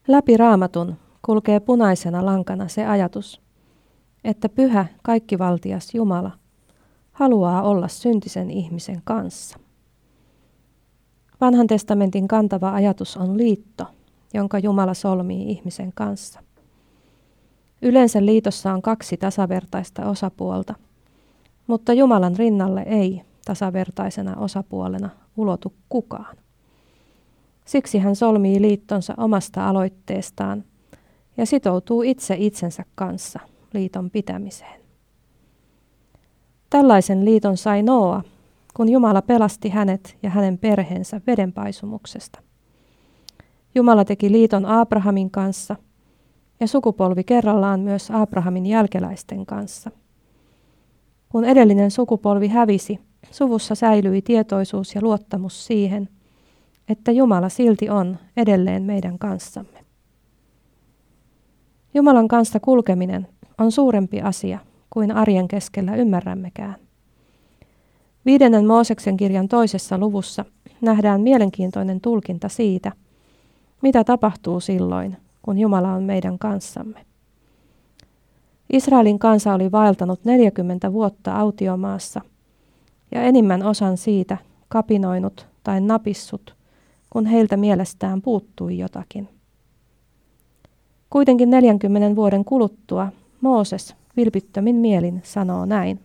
Läpi Raamatun kulkee punaisena lankana se ajatus, että pyhä, kaikkivaltias Jumala haluaa olla syntisen ihmisen kanssa. Vanhan testamentin kantava ajatus on liitto, jonka Jumala solmii ihmisen kanssa. Yleensä liitossa on 2 tasavertaista osapuolta, mutta Jumalan rinnalle ei tasavertaisena osapuolena ulotu kukaan. Siksi hän solmii liittonsa omasta aloitteestaan ja sitoutuu itse itsensä kanssa liiton pitämiseen. Tällaisen liiton sai Nooa, kun Jumala pelasti hänet ja hänen perheensä vedenpaisumuksesta. Jumala teki liiton Abrahamin kanssa ja sukupolvi kerrallaan myös Abrahamin jälkeläisten kanssa. Kun edellinen sukupolvi hävisi, suvussa säilyi tietoisuus ja luottamus siihen, että Jumala silti on edelleen meidän kanssamme. Jumalan kanssa kulkeminen on suurempi asia kuin arjen keskellä ymmärrämmekään. 5. Mooseksen kirjan 2. luvussa nähdään mielenkiintoinen tulkinta siitä, mitä tapahtuu silloin, kun Jumala on meidän kanssamme. Israelin kansa oli vaeltanut 40 vuotta autiomaassa ja enimmän osan siitä kapinoinut tai napissut, kun heiltä mielestään puuttui jotakin. Kuitenkin 40 vuoden kuluttua Mooses vilpittömin mielin sanoo näin.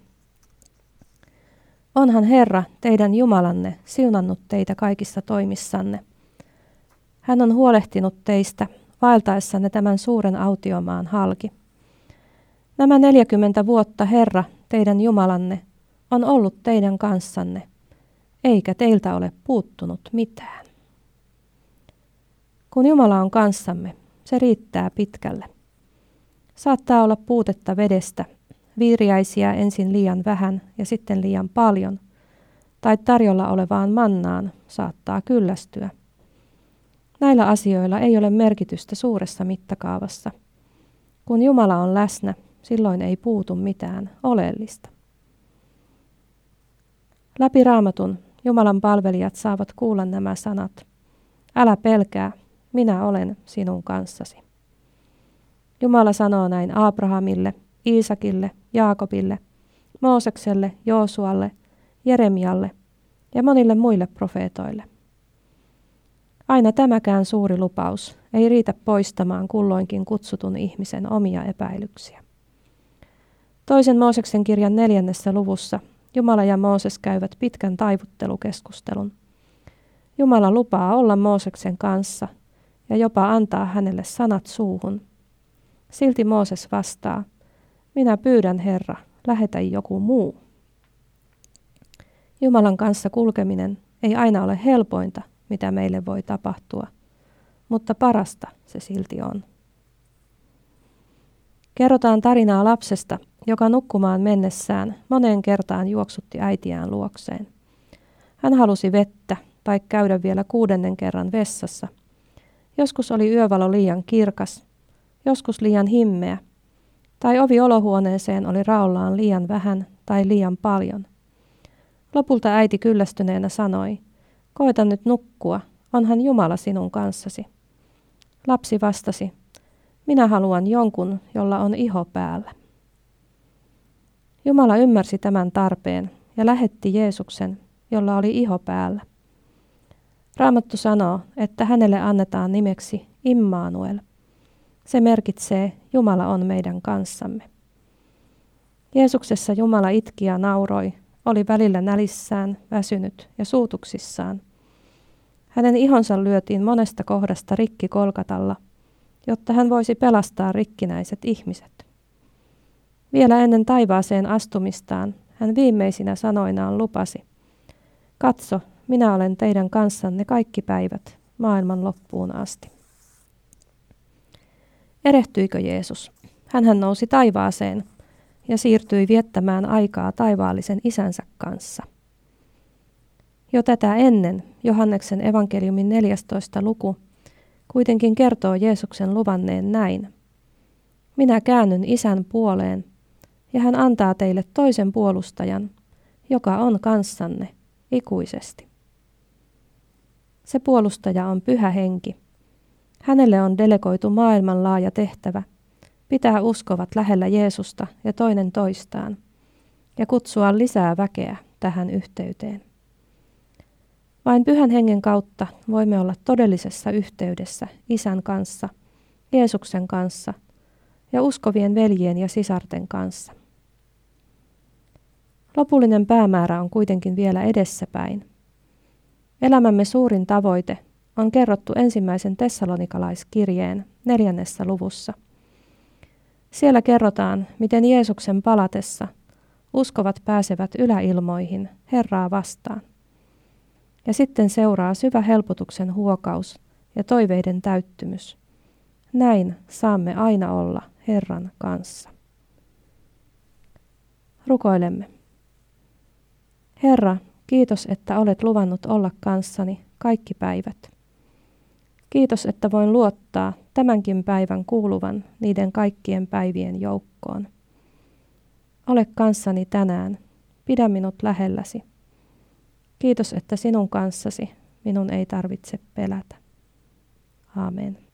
Onhan Herra, teidän Jumalanne, siunannut teitä kaikissa toimissanne. Hän on huolehtinut teistä vaeltaessanne tämän suuren autiomaan halki. Nämä 40 vuotta Herra, teidän Jumalanne, on ollut teidän kanssanne, eikä teiltä ole puuttunut mitään. Kun Jumala on kanssamme, se riittää pitkälle. Saattaa olla puutetta vedestä, viiriäisiä ensin liian vähän ja sitten liian paljon, tai tarjolla olevaan mannaan saattaa kyllästyä. Näillä asioilla ei ole merkitystä suuressa mittakaavassa. Kun Jumala on läsnä, silloin ei puutu mitään oleellista. Läpi Raamatun Jumalan palvelijat saavat kuulla nämä sanat. Älä pelkää, minä olen sinun kanssasi. Jumala sanoo näin Abrahamille, Iisakille, Jaakobille, Moosekselle, Joosualle, Jeremialle ja monille muille profeetoille. Aina tämäkään suuri lupaus ei riitä poistamaan kulloinkin kutsutun ihmisen omia epäilyksiä. 2. Mooseksen kirjan 4. luvussa Jumala ja Mooses käyvät pitkän taivuttelukeskustelun. Jumala lupaa olla Mooseksen kanssa ja jopa antaa hänelle sanat suuhun. Silti Mooses vastaa, minä pyydän Herra, lähetä joku muu. Jumalan kanssa kulkeminen ei aina ole helpointa, mitä meille voi tapahtua, mutta parasta se silti on. Kerrotaan tarinaa lapsesta, joka nukkumaan mennessään moneen kertaan juoksutti äitiään luokseen. Hän halusi vettä tai käydä vielä 6. kerran vessassa. Joskus oli yövalo liian kirkas, joskus liian himmeä, tai ovi olohuoneeseen oli raollaan liian vähän tai liian paljon. Lopulta äiti kyllästyneenä sanoi, koeta nyt nukkua, onhan Jumala sinun kanssasi. Lapsi vastasi, minä haluan jonkun, jolla on iho päällä. Jumala ymmärsi tämän tarpeen ja lähetti Jeesuksen, jolla oli iho päällä. Raamattu sanoo, että hänelle annetaan nimeksi Immanuel. Se merkitsee, Jumala on meidän kanssamme. Jeesuksessa Jumala itki ja nauroi, oli välillä nälissään, väsynyt ja suutuksissaan. Hänen ihonsa lyötiin monesta kohdasta rikki Golgatalla, jotta hän voisi pelastaa rikkinäiset ihmiset. Vielä ennen taivaaseen astumistaan hän viimeisinä sanoinaan lupasi, katso, minä olen teidän kanssanne kaikki päivät, maailman loppuun asti. Erehtyikö Jeesus? Hänhän nousi taivaaseen ja siirtyi viettämään aikaa taivaallisen isänsä kanssa. Jo tätä ennen Johanneksen evankeliumin 14. luku kuitenkin kertoo Jeesuksen luvanneen näin. Minä käännyn isän puoleen ja hän antaa teille toisen puolustajan, joka on kanssanne ikuisesti. Se puolustaja on Pyhä Henki. Hänelle on delegoitu maailmanlaaja tehtävä pitää uskovat lähellä Jeesusta ja toinen toistaan ja kutsua lisää väkeä tähän yhteyteen. Vain Pyhän Hengen kautta voimme olla todellisessa yhteydessä Isän kanssa, Jeesuksen kanssa ja uskovien veljien ja sisarten kanssa. Lopullinen päämäärä on kuitenkin vielä edessäpäin. Elämämme suurin tavoite on kerrottu ensimmäisen tessalonikalaiskirjeen 4. luvussa. Siellä kerrotaan, miten Jeesuksen palatessa uskovat pääsevät yläilmoihin Herraa vastaan. Ja sitten seuraa syvä helpotuksen huokaus ja toiveiden täyttymys. Näin saamme aina olla Herran kanssa. Rukoilemme. Herra, kiitos, että olet luvannut olla kanssani kaikki päivät. Kiitos, että voin luottaa tämänkin päivän kuuluvan niiden kaikkien päivien joukkoon. Ole kanssani tänään, pidä minut lähelläsi. Kiitos, että sinun kanssasi minun ei tarvitse pelätä. Aamen.